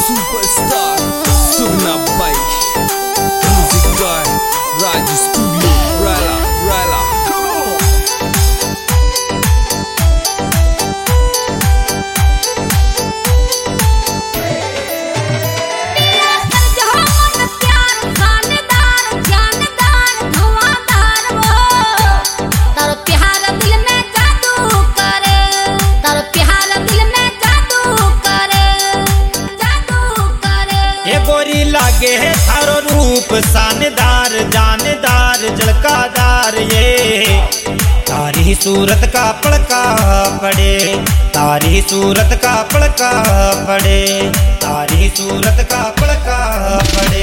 Superstar Sugna Bike Music Guy Raj Studio Rala Rala लागे है थारो रूप शानदार जानदार झलकादार ये तारी सूरत का पड़का पड़े तारी सूरत का पड़का पड़े तारी सूरत का पड़का पड़े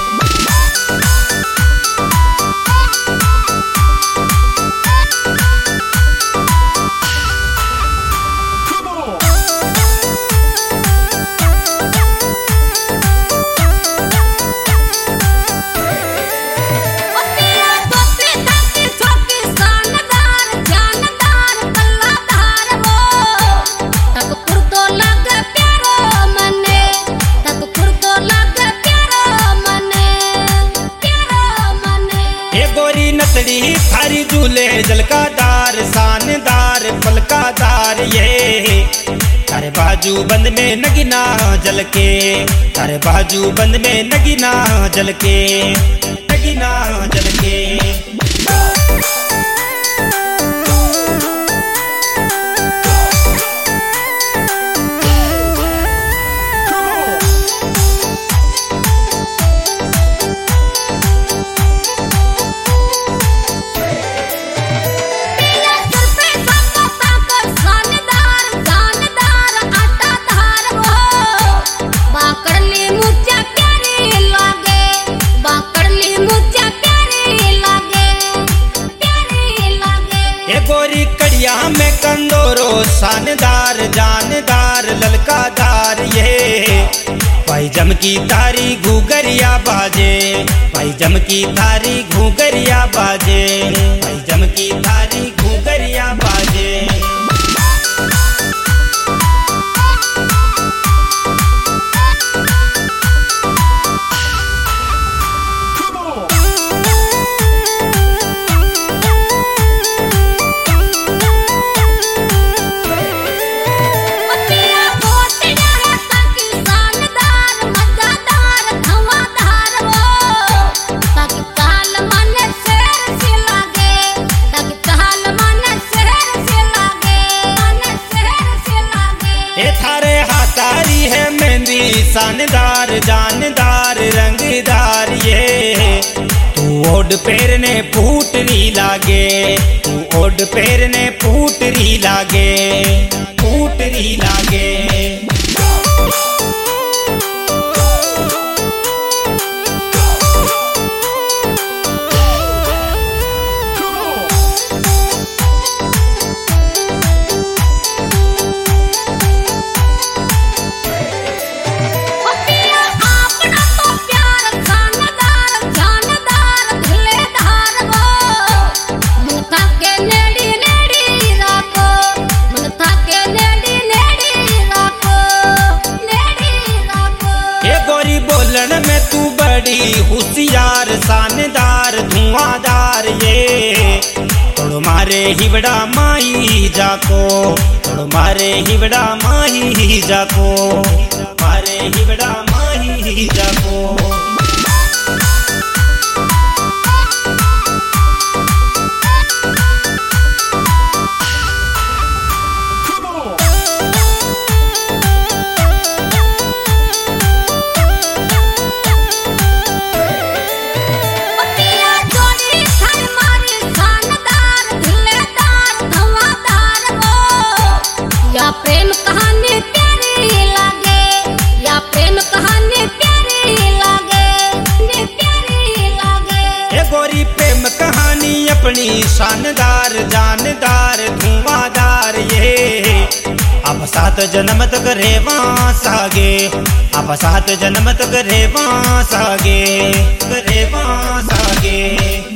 थारी झूले झलकादार शानदार पलकादार ये तारे बाजू बंद में नगीना झलके तारे बाजू बंद में नगीना झलके नगीना झलके में कंदोरो शानदार जानदार ललकादार ये पैजम की तारी घूगरिया बाजे पैजम की तारी घूगरिया बाजे पैजम की तारी घूगरिया बाजे शानदार जानदार रंगदार ये तू ओड पैर ने फूटरी लागे तू ओड पैर ने फूटरी लागे फूटरी लागे होशियार शानदार धुआंधार ये तोड़ मारे हिवड़ा माही जाको तोड़ मारे हिवड़ा माही जाको मारे हिवड़ा माही जाको प्रेम कहानी प्यारी लागे या प्रेम कहानी प्यारी लागे प्यारी लागे ए गोरी प्रेम कहानी अपनी शानदार जानदार धुआंधार ये अब 7 जन्म तक रेवा सागे अब 7 जन्म तक रेवा सागे रेवा सागे।